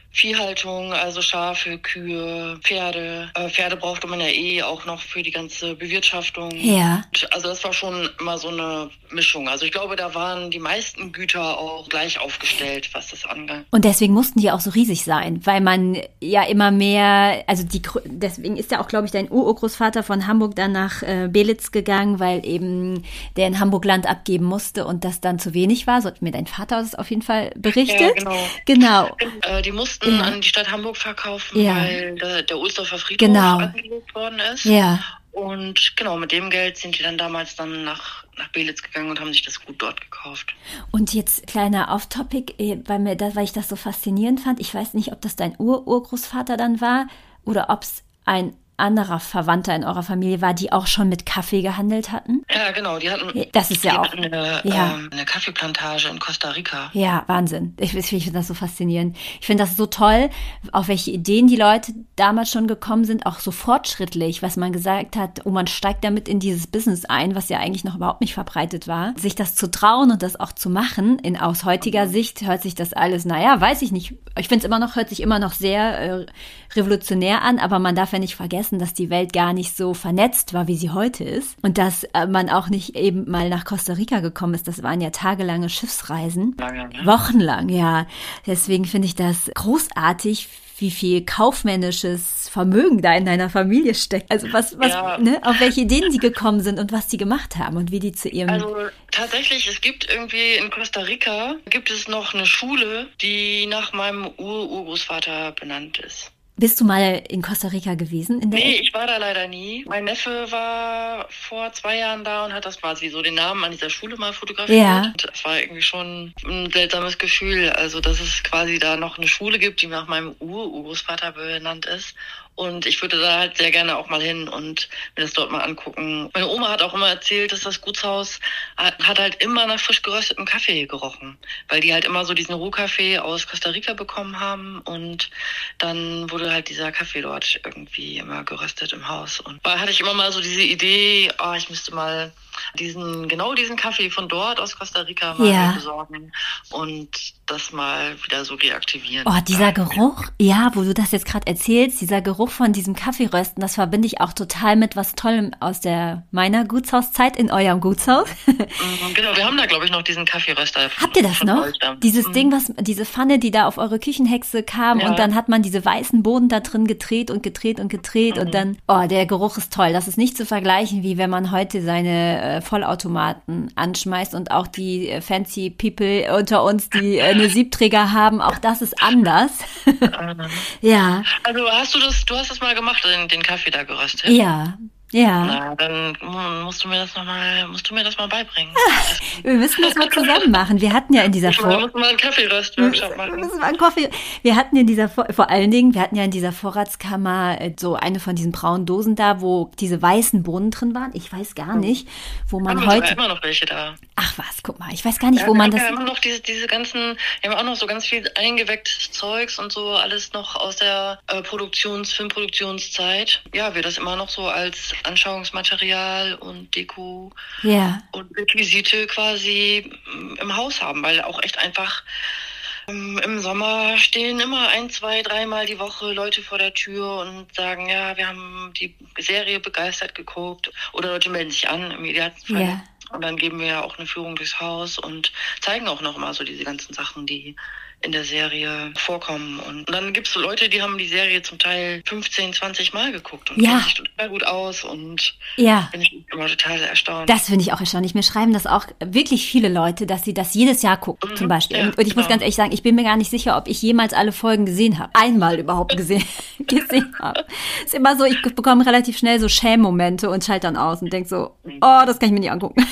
Viehhaltung, also Schafe, Kühe, Pferde. Äh, Pferde brauchte man ja eh auch noch für die ganze Bewirtschaftung. Ja. Und also das war schon immer so eine Mischung. Also ich glaube, da waren die meisten Güter auch gleich aufgestellt, was das angeht. Und deswegen mussten die auch so riesig sein, weil man ja immer mehr, also die, deswegen ist ja auch, glaube ich, dein Urgroßvater von Hamburg dann nach äh, Belitz gegangen, weil eben der in Hamburg Land abgeben musste und das dann zu wenig war. So hat mir dein Vater das auf jeden Fall berichtet. Ja, genau. Genau. Äh, die mussten ja. an die Stadt Hamburg verkaufen, ja. weil der, der Ohlsdorfer Friedhof genau. angelegt worden ist. Ja. Und genau, mit dem Geld sind die dann damals dann nach, nach Belitz gegangen und haben sich das Gut dort gekauft. Und jetzt kleiner Off-Topic, weil, mir das, weil ich das so faszinierend fand. Ich weiß nicht, ob das dein Ur-Urgroßvater dann war oder ob es ein anderer Verwandter in eurer Familie war, die auch schon mit Kaffee gehandelt hatten? Ja, genau, die hatten, das ist die ja auch hatten eine, ja. ähm, eine Kaffeeplantage in Costa Rica. Ja, Wahnsinn. Ich, ich finde das so faszinierend. Ich finde das so toll, auf welche Ideen die Leute damals schon gekommen sind, auch so fortschrittlich, was man gesagt hat, oh, man steigt damit in dieses Business ein, was ja eigentlich noch überhaupt nicht verbreitet war. Sich das zu trauen und das auch zu machen, in, aus heutiger mhm. Sicht hört sich das alles, naja, weiß ich nicht. Ich finde es immer noch, hört sich immer noch sehr äh, revolutionär an, aber man darf ja nicht vergessen, dass die Welt gar nicht so vernetzt war, wie sie heute ist. Und dass äh, man auch nicht eben mal nach Costa Rica gekommen ist. Das waren ja tagelange Schiffsreisen. Lange, ne? Wochenlang, ja. Deswegen finde ich das großartig, wie viel kaufmännisches Vermögen da in deiner Familie steckt. Also was, was, ja. ne, auf welche Ideen die gekommen sind und was die gemacht haben und wie die zu ihrem... Also tatsächlich, es gibt irgendwie in Costa Rica, gibt es noch eine Schule, die nach meinem Ur-Urgroßvater benannt ist. Bist du mal in Costa Rica gewesen? In der nee, ich war da leider nie. Mein Neffe war vor zwei Jahren da und hat das quasi so den Namen an dieser Schule mal fotografiert. Ja. Und das war irgendwie schon ein seltsames Gefühl. Also, dass es quasi da noch eine Schule gibt, die nach meinem Ur-Urgroßvater benannt ist. Und ich würde da halt sehr gerne auch mal hin und mir das dort mal angucken. Meine Oma hat auch immer erzählt, dass das Gutshaus hat, hat halt immer nach frisch geröstetem Kaffee gerochen. Weil die halt immer so diesen Rohkaffee aus Costa Rica bekommen haben. Und dann wurde halt dieser Kaffee dort irgendwie immer geröstet im Haus. Und da hatte ich immer mal so diese Idee, oh, ich müsste mal diesen, genau diesen Kaffee von dort aus Costa Rica mal ja. besorgen und das mal wieder so reaktivieren. Oh, dieser Geruch, ja, wo du das jetzt gerade erzählst, dieser Geruch von diesem Kaffeerösten, das verbinde ich auch total mit was Tollem aus der meiner Gutshauszeit in eurem Gutshaus. Genau, wir haben da, glaube ich, noch diesen Kaffeeröster. Habt ihr das noch? Dieses mhm. Ding, was, diese Pfanne, die da auf eure Küchenhexe kam ja. und dann hat man diese weißen Boden da drin gedreht und gedreht und gedreht mhm. und dann, oh, der Geruch ist toll. Das ist nicht zu vergleichen, wie wenn man heute seine äh, Vollautomaten anschmeißt und auch die äh, fancy People unter uns, die äh, eine Siebträger haben, auch das ist anders. Ja. Also hast du das, du hast das mal gemacht, den, den Kaffee da geröstet? Ja. Ja. Na, dann musst du mir das noch mal, musst du mir das mal beibringen. Wir müssen das mal zusammen machen. Wir hatten ja in dieser Vor... Wir müssen mal einen Kaffeeröst-Workshop machen. Wir müssen mal einen Kaffee... Wir hatten in dieser, Vor- vor allen Dingen, wir hatten ja in dieser Vorratskammer so eine von diesen braunen Dosen da, wo diese weißen Bohnen drin waren. Ich weiß gar nicht, wo man haben heute... Wir immer noch welche da. Ach was, guck mal, ich weiß gar nicht, ja, wo man wir das... Wir haben noch diese, diese ganzen, wir haben auch noch so ganz viel eingewecktes Zeugs und so, alles noch aus der äh, Produktions-, Filmproduktionszeit. Ja, wir das immer noch so als Anschauungsmaterial und Deko ja. und Requisite quasi im Haus haben, weil auch echt einfach ähm, im Sommer stehen immer ein, zwei, dreimal die Woche Leute vor der Tür und sagen, ja, wir haben die Serie begeistert geguckt oder Leute melden sich an im Idealfall. Ja. Und dann geben wir ja auch eine Führung durchs Haus und zeigen auch noch mal so diese ganzen Sachen, die in der Serie vorkommen. Und dann gibt es so Leute, die haben die Serie zum Teil fünfzehn, zwanzig Mal geguckt und ja. kennen sich total gut aus und ja. bin ich immer total erstaunt. Das finde ich auch erstaunlich. Mir schreiben das auch wirklich viele Leute, dass sie das jedes Jahr gucken, mhm, zum Beispiel. ja, und ich genau. muss ganz ehrlich sagen, ich bin mir gar nicht sicher, ob ich jemals alle Folgen gesehen habe. Einmal überhaupt gesehen, gesehen habe. Ist immer so, ich bekomme relativ schnell so Schämmomente und schalte dann aus und denke so, oh, das kann ich mir nicht angucken.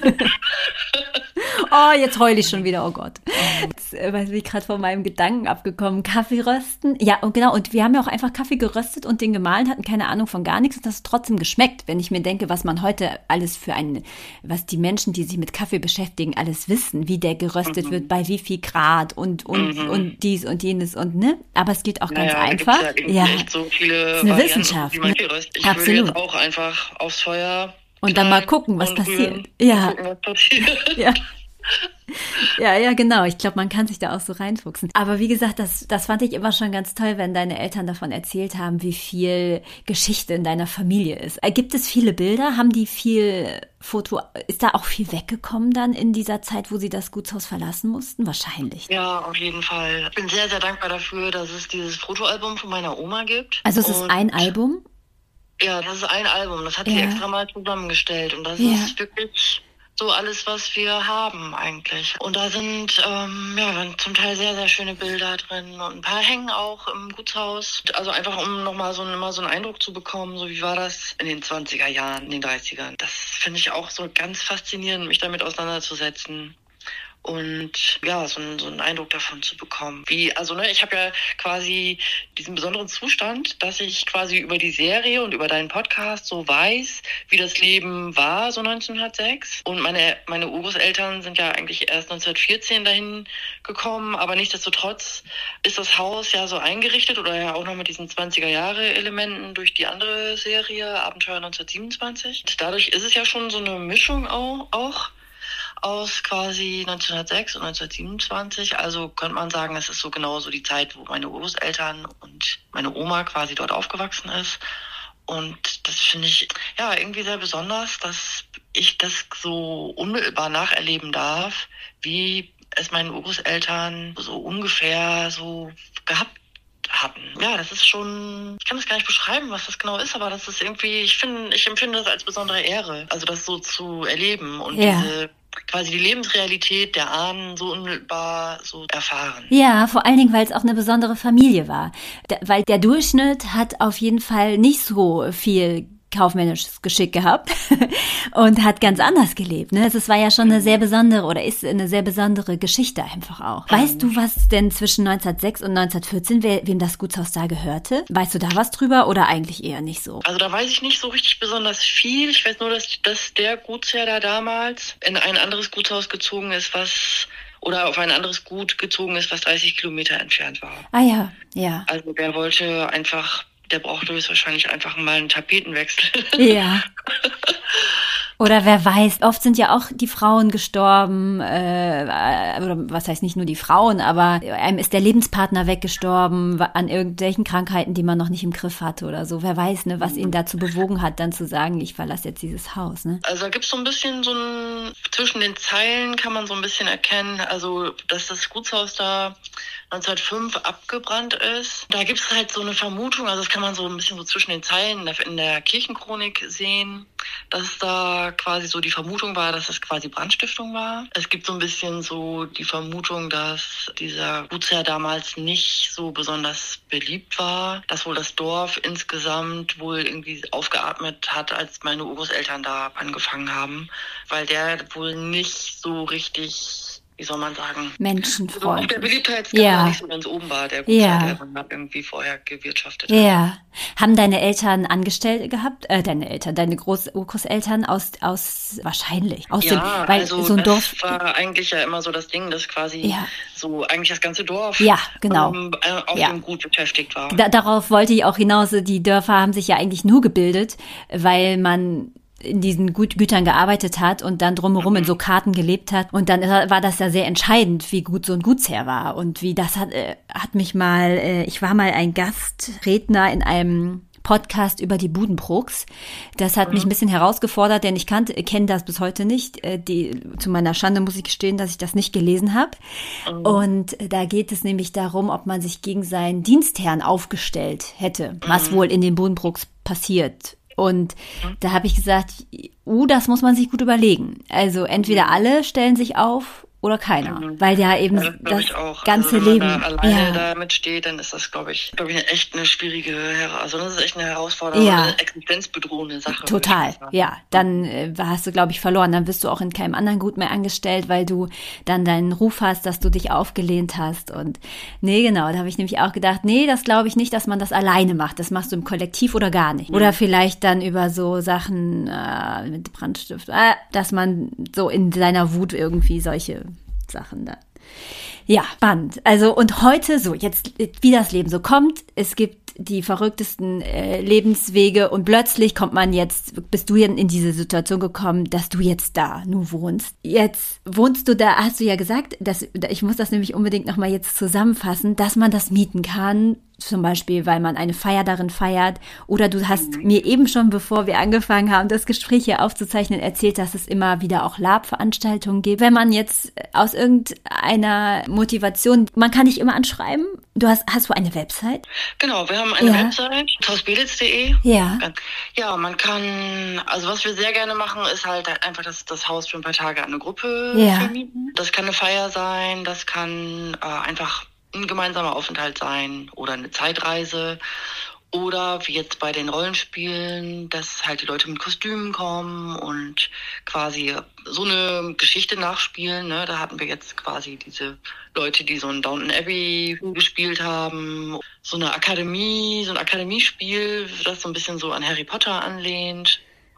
Oh, jetzt heule ich schon wieder, oh Gott. Jetzt äh, bin ich gerade von meinem Gedanken abgekommen. Kaffee rösten. Ja, und genau. Und wir haben ja auch einfach Kaffee geröstet und den gemahlen, hatten keine Ahnung von gar nichts und das hat trotzdem geschmeckt. Wenn ich mir denke, was man heute alles für ein, was die Menschen, die sich mit Kaffee beschäftigen, alles wissen, wie der geröstet mhm. wird, bei wie viel Grad und, und, mhm. und dies und jenes und, ne? Aber es geht auch ganz naja, einfach. Da gibt's ja, ja echt so viele das ist eine Varianten, Wissenschaft. Wie man Ne? ich Absolut. würde jetzt auch einfach aufs Feuer und dann mal gucken, was passiert. Rühren, Ja. gucken, was passiert. Ja. Ja, ja, genau. Ich glaube, man kann sich da auch so reinfuchsen. Aber wie gesagt, das, das fand ich immer schon ganz toll, wenn deine Eltern davon erzählt haben, wie viel Geschichte in deiner Familie ist. Gibt es viele Bilder? Haben die viel Foto? Ist da auch viel weggekommen dann in dieser Zeit, wo sie das Gutshaus verlassen mussten? Wahrscheinlich. Ja, auf jeden Fall. Ich bin sehr, sehr dankbar dafür, dass es dieses Fotoalbum von meiner Oma gibt. Also es ist Und ein Album? Ja, das ist ein Album. Das hat Ja. sie extra mal zusammengestellt. Und das Ja. ist wirklich so alles, was wir haben eigentlich. Und da sind ähm, ja zum Teil sehr, sehr schöne Bilder drin. Und ein paar hängen auch im Gutshaus. Also einfach, um nochmal so, mal so einen Eindruck zu bekommen, so wie war das in den zwanziger Jahren, in den dreißigern. Das finde ich auch so ganz faszinierend, mich damit auseinanderzusetzen. Und ja, so, ein, so einen Eindruck davon zu bekommen. Wie, also ne, ich habe ja quasi diesen besonderen Zustand, dass ich quasi über die Serie und über deinen Podcast so weiß, wie das Leben war, so neunzehnhundertsechs. Und meine, meine Urgroßeltern sind ja eigentlich erst neunzehnhundertvierzehn dahin gekommen, aber nichtsdestotrotz ist das Haus ja so eingerichtet oder ja auch noch mit diesen zwanziger-Jahre-Elementen durch die andere Serie, Abenteuer neunzehnhundertsiebenundzwanzig. Und dadurch ist es ja schon so eine Mischung auch, auch aus quasi neunzehnhundertsechs und neunzehnhundertsiebenundzwanzig. Also könnte man sagen, es ist so genau so die Zeit, wo meine Großeltern und meine Oma quasi dort aufgewachsen ist. Und das finde ich ja irgendwie sehr besonders, dass ich das so unmittelbar nacherleben darf, wie es meinen Urgroßeltern so ungefähr so gehabt hatten. Ja, das ist schon, ich kann das gar nicht beschreiben, was das genau ist, aber das ist irgendwie, ich finde, ich empfinde das als besondere Ehre, also das so zu erleben und Ja. diese quasi die Lebensrealität der Ahnen so unmittelbar so erfahren. Ja, vor allen Dingen, weil es auch eine besondere Familie war. Da, weil der Durchschnitt hat auf jeden Fall nicht so viel kaufmännisches Geschick gehabt und hat ganz anders gelebt. Ne? Also es war ja schon eine sehr besondere oder ist eine sehr besondere Geschichte einfach auch. Weißt du, was denn zwischen neunzehnhundertsechs und neunzehnhundertvierzehn, wer, wem das Gutshaus da gehörte? Weißt du da was drüber oder eigentlich eher nicht so? Also da weiß ich nicht so richtig besonders viel. Ich weiß nur, dass, dass der Gutsherr da damals in ein anderes Gutshaus gezogen ist, was oder auf ein anderes Gut gezogen ist, was dreißig Kilometer entfernt war. Ah ja, ja. Also der wollte einfach, der brauchte höchstwahrscheinlich einfach mal einen Tapetenwechsel. Ja. Oder wer weiß, oft sind ja auch die Frauen gestorben, äh, oder was heißt nicht nur die Frauen, aber einem ist der Lebenspartner weggestorben an irgendwelchen Krankheiten, die man noch nicht im Griff hatte oder so. Wer weiß, ne, was ihn dazu bewogen hat, dann zu sagen, ich verlasse jetzt dieses Haus. Ne? Also da gibt es so ein bisschen so ein, zwischen den Zeilen kann man so ein bisschen erkennen, also dass das Gutshaus da neunzehnhundertfünf abgebrannt ist. Da gibt es halt so eine Vermutung, also das kann man so ein bisschen so zwischen den Zeilen in der Kirchenchronik sehen, dass da quasi so die Vermutung war, dass es quasi Brandstiftung war. Es gibt so ein bisschen so die Vermutung, dass dieser Gutsherr damals nicht so besonders beliebt war, dass wohl das Dorf insgesamt wohl irgendwie aufgeatmet hat, als meine Urgroßeltern da angefangen haben, weil der wohl nicht so richtig, wie soll man sagen, Menschenfreundlich. der Beliebtheitsskala ja. nicht so ganz oben war, der Gutsherr, ja. der dann irgendwie vorher gewirtschaftet hat. Ja. Haben deine Eltern Angestellte gehabt? Äh, deine Eltern, deine Groß- Urgroßeltern aus, aus, wahrscheinlich, aus ja, dem, weil also so ein das Dorf war eigentlich ja immer so das Ding, dass quasi ja. so eigentlich das ganze Dorf ja, genau. ähm, auf ja. dem Gut beschäftigt war. Da, darauf wollte ich auch hinaus. Die Dörfer haben sich ja eigentlich nur gebildet, weil man in diesen Gut- Gütern gearbeitet hat und dann drumherum in so Karten gelebt hat. Und dann war das ja sehr entscheidend, wie gut so ein Gutsherr war. Und wie das hat, äh, hat mich mal, äh, ich war mal ein Gastredner in einem Podcast über die Budenbrooks. Das hat mhm. mich ein bisschen herausgefordert, denn ich kannte, kenne das bis heute nicht. Die, zu meiner Schande muss ich gestehen, dass ich das nicht gelesen habe. Mhm. Und da geht es nämlich darum, ob man sich gegen seinen Dienstherrn aufgestellt hätte, mhm. was wohl in den Budenbrooks passiert. Und mhm. da habe ich gesagt, uh, das muss man sich gut überlegen. Also entweder alle stellen sich auf oder keiner, mhm. weil ja eben ja, das, das auch. ganze also, wenn Leben. man da alleine ja. damit steht, dann ist das, glaube ich, glaube ich, echt eine schwierige, also das ist echt eine herausfordernde, ja. eine existenzbedrohende Sache. Total, ja. Dann äh, hast du, glaube ich, verloren. Dann wirst du auch in keinem anderen Gut mehr angestellt, weil du dann deinen Ruf hast, dass du dich aufgelehnt hast. Und nee, genau, da habe ich nämlich auch gedacht, nee, das glaube ich nicht, dass man das alleine macht. Das machst du im Kollektiv oder gar nicht. Mhm. Oder vielleicht dann über so Sachen äh, mit Brandstift, äh, dass man so in seiner Wut irgendwie solche Sachen da. Ja, spannend. Also und heute so, jetzt wie das Leben so kommt, es gibt die verrücktesten äh, Lebenswege und plötzlich kommt man jetzt, bist du in, in diese Situation gekommen, dass du jetzt da nur wohnst. Jetzt wohnst du da, hast du ja gesagt, dass, ich muss das nämlich unbedingt nochmal jetzt zusammenfassen, dass man das mieten kann, zum Beispiel, weil man eine Feier darin feiert. Oder du hast mhm. mir eben schon, bevor wir angefangen haben, das Gespräch hier aufzuzeichnen, erzählt, dass es immer wieder auch Lab-Veranstaltungen gibt. Wenn man jetzt aus irgendeiner Motivation, man kann dich immer anschreiben. Du hast, hast du eine Website? Genau, wir haben eine ja. Website, hausbelitz punkt de. Ja. Ja, man kann, also was wir sehr gerne machen, ist halt einfach das, das Haus für ein paar Tage an eine Gruppe ja. vermieten. Das kann eine Feier sein, das kann äh, einfach ein gemeinsamer Aufenthalt sein oder eine Zeitreise oder wie jetzt bei den Rollenspielen, dass halt die Leute mit Kostümen kommen und quasi so eine Geschichte nachspielen. Ne? Da hatten wir jetzt quasi diese Leute, die so ein Downton Abbey gespielt haben, so eine Akademie, so ein Akademiespiel, das so ein bisschen so an Harry Potter anlehnt.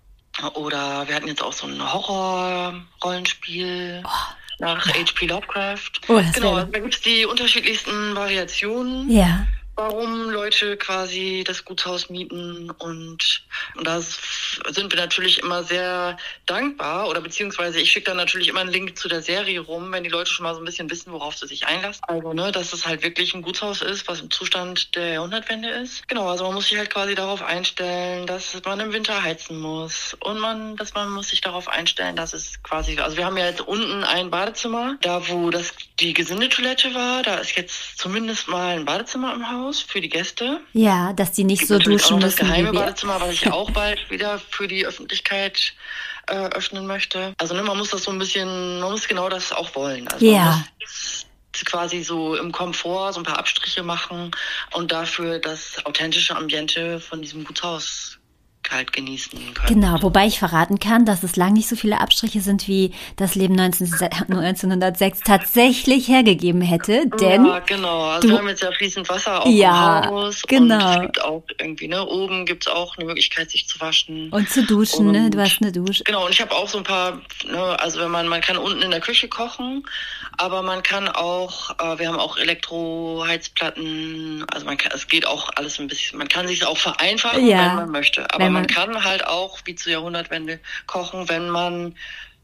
Oder wir hatten jetzt auch so ein Horror-Rollenspiel. Oh. Nach H P Lovecraft. Oh, genau, da gibt es die unterschiedlichsten Variationen, ja. warum Leute quasi das Gutshaus mieten. Und, und da sind wir natürlich immer sehr dankbar. Oder beziehungsweise ich schicke dann natürlich immer einen Link zu der Serie rum, wenn die Leute schon mal so ein bisschen wissen, worauf sie sich einlassen. Also, ne, dass es halt wirklich ein Gutshaus ist, was im Zustand der Jahrhundertwende ist. Genau, also man muss sich halt quasi darauf einstellen, dass man im Winter heizen muss. Und man, dass man muss sich darauf einstellen, dass es quasi, also wir haben ja jetzt unten ein Badezimmer, da wo das die Gesindetoilette war, da ist jetzt zumindest mal ein Badezimmer im Haus für die Gäste. Ja, dass die nicht so duschen müssen. Das geheime Badezimmer, was ich auch bald wieder für die Öffentlichkeit äh, öffnen möchte. Also ne, man muss das so ein bisschen, man muss genau das auch wollen. Also ja. man muss quasi so im Komfort so ein paar Abstriche machen und dafür das authentische Ambiente von diesem Gutshaus halt genießen können. Genau, wobei ich verraten kann, dass es lang nicht so viele Abstriche sind, wie das Leben neunzehnhundertsechs tatsächlich hergegeben hätte, denn... Ja, genau. Also du, wir haben jetzt ja fließend Wasser auch ja, im Haus. Genau. Und es gibt auch irgendwie, ne, oben gibt es auch eine Möglichkeit, sich zu waschen. Und zu duschen, und, ne? Du hast eine Dusche. Genau, und ich habe auch so ein paar, ne, also wenn man, man kann unten in der Küche kochen, aber man kann auch, äh, wir haben auch Elektroheizplatten, also man kann, es geht auch alles ein bisschen, man kann sich auch vereinfachen, ja, wenn man möchte. Aber man, man kann halt auch, wie zur Jahrhundertwende, kochen, wenn man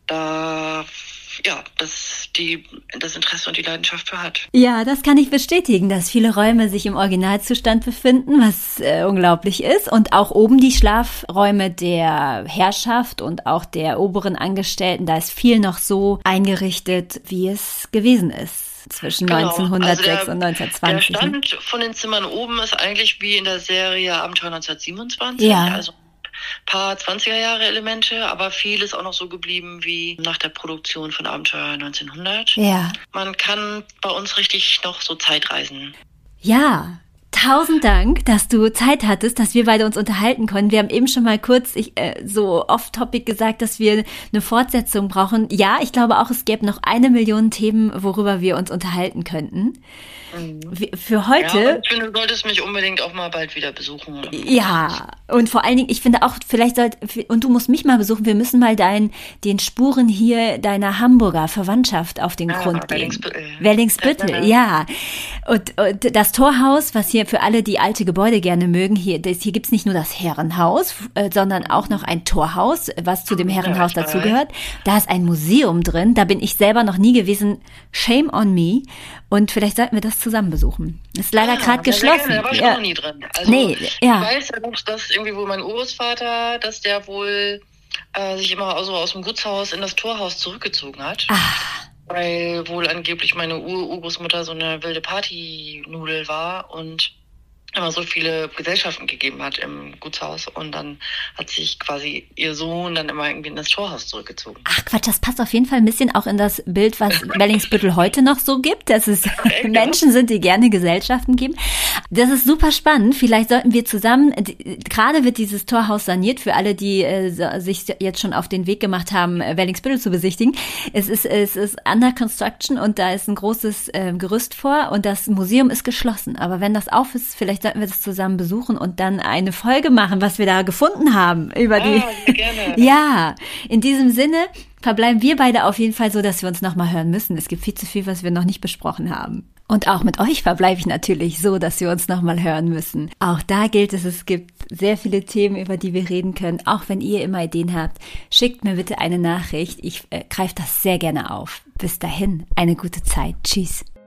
da ja, das, die, das Interesse und die Leidenschaft für hat. Ja, das kann ich bestätigen, dass viele Räume sich im Originalzustand befinden, was äh, unglaublich ist. Und auch oben die Schlafräume der Herrschaft und auch der oberen Angestellten, da ist viel noch so eingerichtet, wie es gewesen ist. Zwischen genau. neunzehnhundertsechs also der, und neunzehnhundertzwanzig. Der Stand von den Zimmern oben ist eigentlich wie in der Serie Abenteuer neunzehnhundertsiebenundzwanzig. Ja. Also paar zwanziger-Jahre-Elemente, aber viel ist auch noch so geblieben wie nach der Produktion von Abenteuer neunzehnhundert. Ja. Man kann bei uns richtig noch so Zeitreisen. Ja, tausend Dank, dass du Zeit hattest, dass wir beide uns unterhalten konnten. Wir haben eben schon mal kurz ich, äh, so off-topic gesagt, dass wir eine Fortsetzung brauchen. Ja, ich glaube auch, es gäbe noch eine Million Themen, worüber wir uns unterhalten könnten. Für heute... Ja, ich finde, du solltest mich unbedingt auch mal bald wieder besuchen. Ja, und vor allen Dingen, ich finde auch, vielleicht sollt, und du musst mich mal besuchen, wir müssen mal dein, den Spuren hier deiner Hamburger Verwandtschaft auf den ja, Grund gehen. Wellingsbüttel. Wellingsbüttel, ja. Und, und das Torhaus, was hier für alle, die alte Gebäude gerne mögen, hier, das, hier gibt's nicht nur das Herrenhaus, äh, sondern auch noch ein Torhaus, was zu dem Herrenhaus ja, dazugehört. Da ist ein Museum drin, da bin ich selber noch nie gewesen. Shame on me. Und vielleicht sollten wir das zusammen besuchen. Ist leider ja, gerade geschlossen. Da war ich ja. auch noch nie drin. Also, nee, ja. Ich weiß ja noch, dass irgendwie wohl mein Urgroßvater, dass der wohl äh, sich immer also aus dem Gutshaus in das Torhaus zurückgezogen hat. Ach. Weil wohl angeblich meine Ur-Urgroßmutter so eine wilde Partynudel war und immer so viele Gesellschaften gegeben hat im Gutshaus und dann hat sich quasi ihr Sohn dann immer irgendwie in das Torhaus zurückgezogen. Ach Quatsch, das passt auf jeden Fall ein bisschen auch in das Bild, was Wellingsbüttel heute noch so gibt, dass es okay, Menschen sind, die gerne Gesellschaften geben. Das ist super spannend. Vielleicht sollten wir zusammen, gerade wird dieses Torhaus saniert, für alle, die äh, sich jetzt schon auf den Weg gemacht haben, Wellingsbüttel zu besichtigen. Es ist, es ist under construction und da ist ein großes äh, Gerüst vor und das Museum ist geschlossen. Aber wenn das auf ist, vielleicht sollten wir das zusammen besuchen und dann eine Folge machen, was wir da gefunden haben. Über die. Ah, sehr gerne. Ja, in diesem Sinne verbleiben wir beide auf jeden Fall so, dass wir uns nochmal hören müssen. Es gibt viel zu viel, was wir noch nicht besprochen haben. Und auch mit euch verbleibe ich natürlich so, dass wir uns nochmal hören müssen. Auch da gilt es, es gibt sehr viele Themen, über die wir reden können. Auch wenn ihr immer Ideen habt, schickt mir bitte eine Nachricht. Ich äh, greife das sehr gerne auf. Bis dahin, eine gute Zeit. Tschüss.